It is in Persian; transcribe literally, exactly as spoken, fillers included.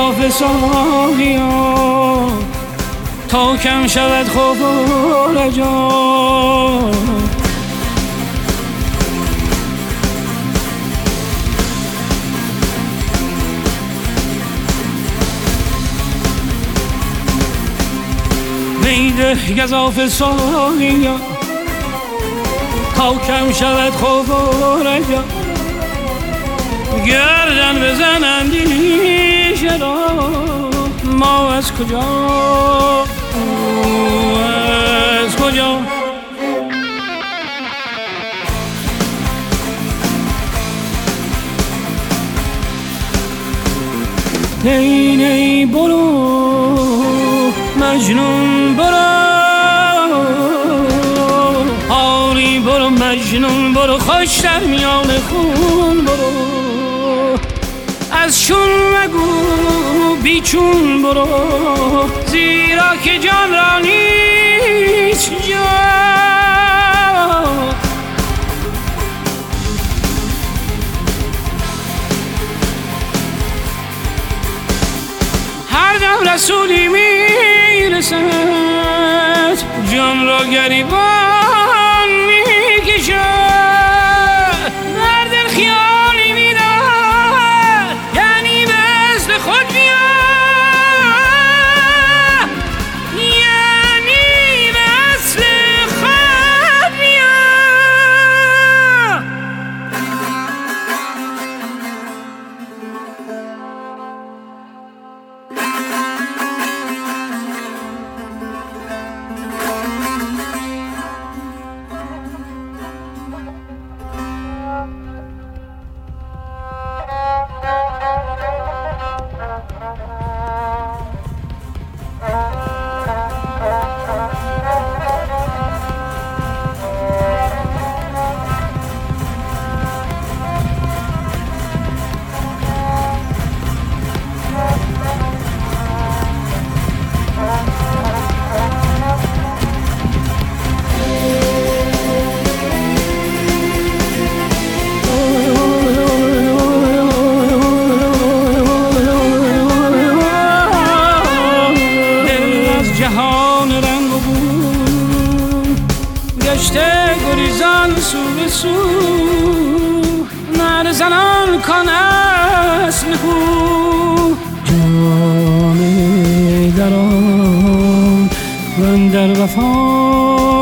گزاف ساقیا تا کم شود خوف و رجا. میده گزاف ساقیا تا کم شود خوف و رجا. گردن بزن اندیشه را ما از کجا از کجا. نی نی برو مجنون برو، آری برو مجنون برو، خوش در میان خون برو. از چون مگو بیچون برو، زیرا که جان را نیست جا. هر دم رسولی میرسد، جان را گریبان میکشد. بر دل خیالی میدهد، یعنی مثل خود بیاد، یعنی مثل خود بیاد. گشته گریزان سو به سو، نر زنان کن است نکو. جان دران و اندر وفا